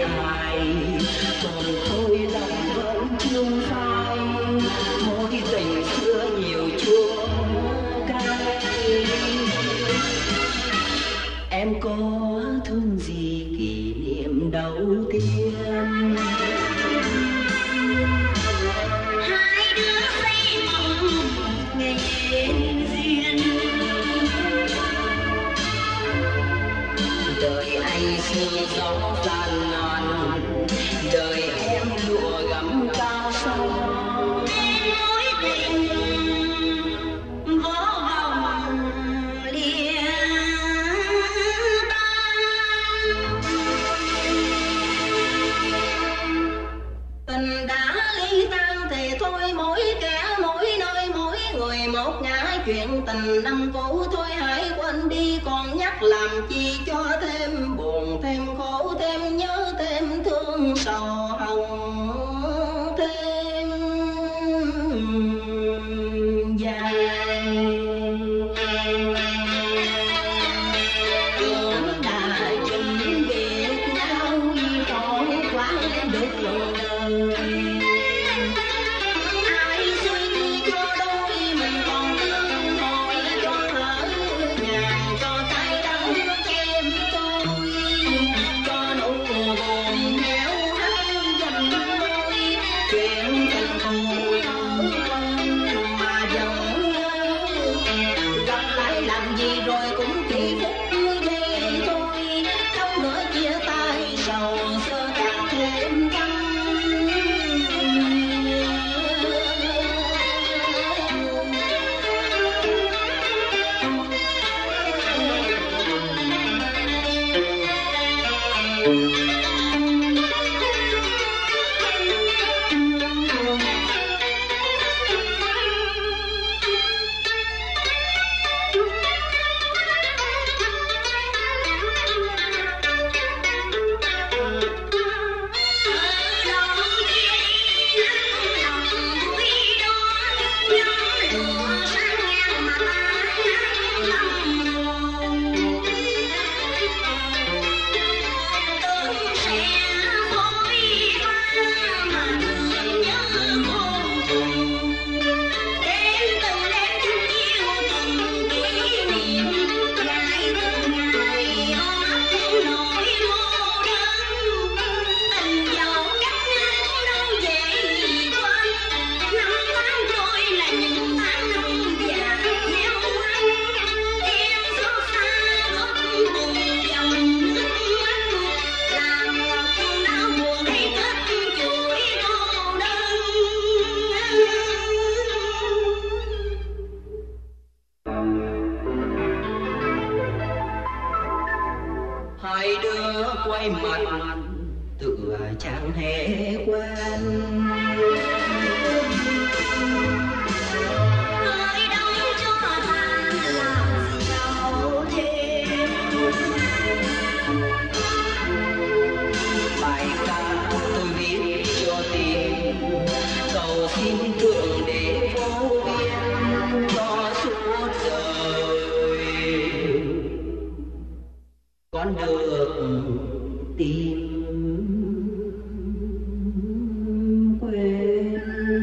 dài, còn thôi lòng vẫn thương phai, mối tình xưa nhiều chua cay. Em có thương gì kỷ niệm đầu tiên? Hai đứa xây mộng ngày duyên, đời anh sương gió gian nan, đời em lụa gấm cao sang. em mối tình vỡ vòng lìa tan. Tình đã ly tan thì thôi, mỗi kẻ mỗi nơi mỗi người một ngã, chuyện tình năm cũ thôi hãy quên đi, còn nhắc làm chi cho thêm buồn thêm khổ, thêm nhớ thêm thương sầu hồng thêm dài. Tưởng đã chừng biệt nhau trọn quãng được đời, ai suy nghĩ cho đôi mình còn thương hồi, cho thở nhàn cho tay đắng cho em tôi, cho nụ buồn héo hắt dầm môi, chuyện tình thù thở mà vẫn nhớ, gặp lại làm gì rồi cũng chỉ phút giây thôi, không nữa chia tay sầu xưa càng thêm căng. Hai đứa quay mặt tựa chẳng hề quen, Hơi đau cho than làm giàu thêm, bài ca tôi viết cho tim, cầu xin thượng đế vô biên cho suốt đời con được tìm quên.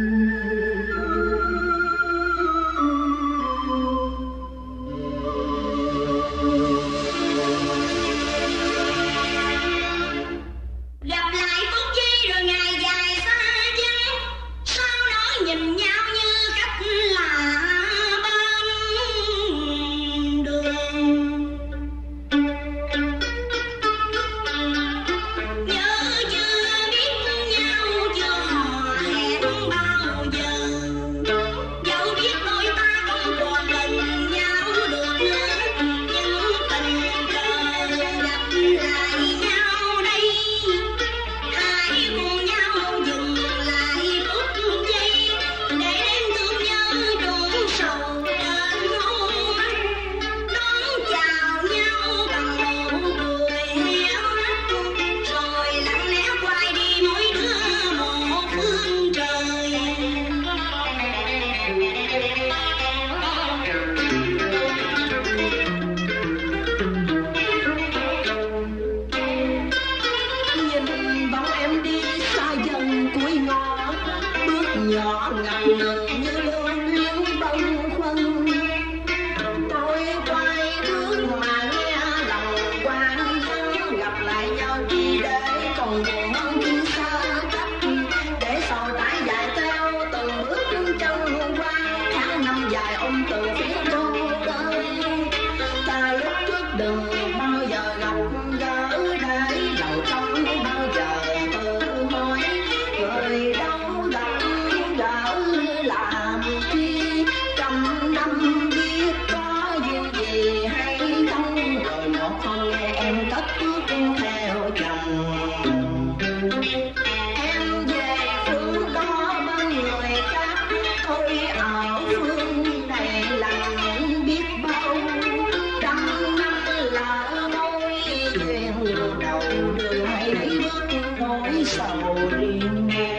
gặp lại phút giây rồi ngày dài xa vắng, sau đó nhìn nhau như cách lạ bên đường. lại nhau chi để còn buồn hơn khi xa cách, để sau tái dài theo từng bước đứng chân qua tháng năm dài ôm từ phía cô tới. Ta lúc trước đừng bao giờ gặp gỡ để lòng trong bao giờ tự hỏi người đâu gặp gỡ làm chi, trăm năm biết có duyên gì hay không, rồi một hôm nghe em cất theo chồng. Em về phương đó bên người khác, tôi ở phương này lặng biết bao, trăm năm lỡ mối duyên đầu đường hay bước nỗi sầu riêng.